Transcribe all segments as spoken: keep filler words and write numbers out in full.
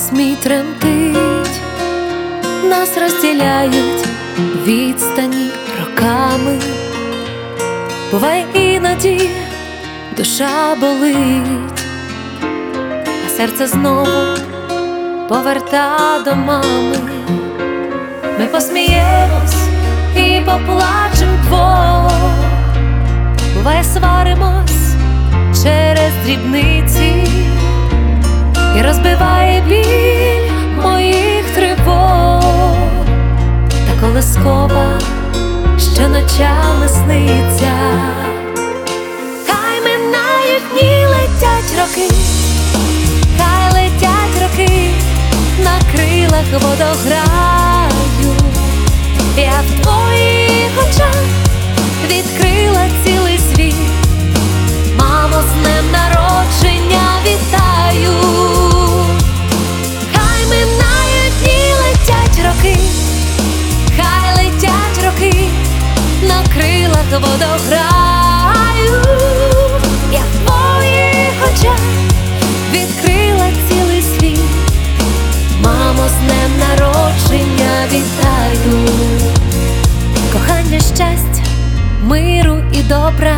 голос мій тремтить, нас розділяють відстані роками. Буває іноді душа болить, а серце знову поверта до мами. Ми посміємось і поплачем вдвох, буває сваримось через дрібниці, і розбиває біль моїх тривог та колискова, що ночами сниться. Хай минають дні, летять роки, хай летять роки на крилах водограю. Я в твоїх очах відкрила цілий світ. Мамо, з днем народження вітаю. Хай минають дні, летять роки, хай летять роки на крилах водограю. Я в твоїх очах відкрила цілий світ. Мамо, з днем народження вітаю. Кохання, щастя, миру і добра,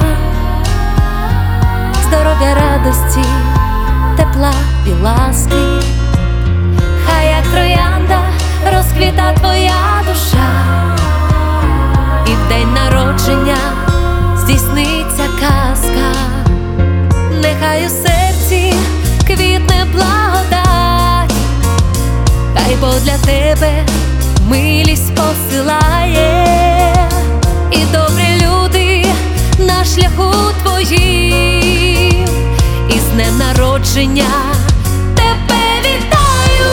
здоров'я, радості, тепла і ласки. Хай як троянда розквіта твоя душа, і в день народження здійсниться казка. Нехай у серці квітне благодать, хай Бог для тебе милість посилає, і добрі люди на шляху твоїм, і з днем народження тебе вітають.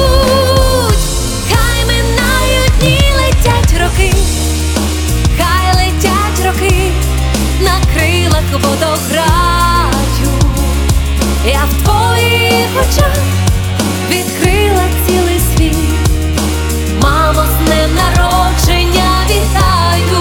Хай минають дні, летять роки, хай летять роки на крилах водограю. Я в твоїх очах відкрила цілий світ. Мамо, з днем народження вітаю.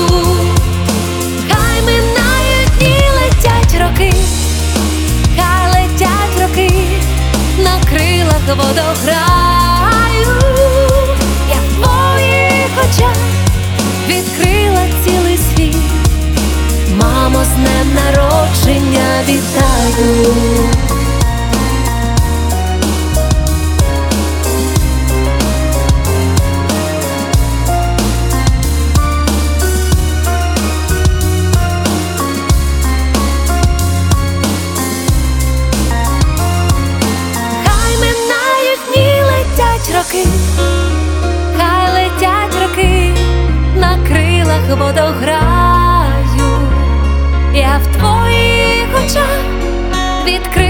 Хай минають дні, летять роки, хай летять роки на крилах водограю. Я в твоїх очах відкрила цілий світ. Мамо, з днем народження вітаю. Роки, хай летять роки на крилах водограю. Я в твоїх очах відкрила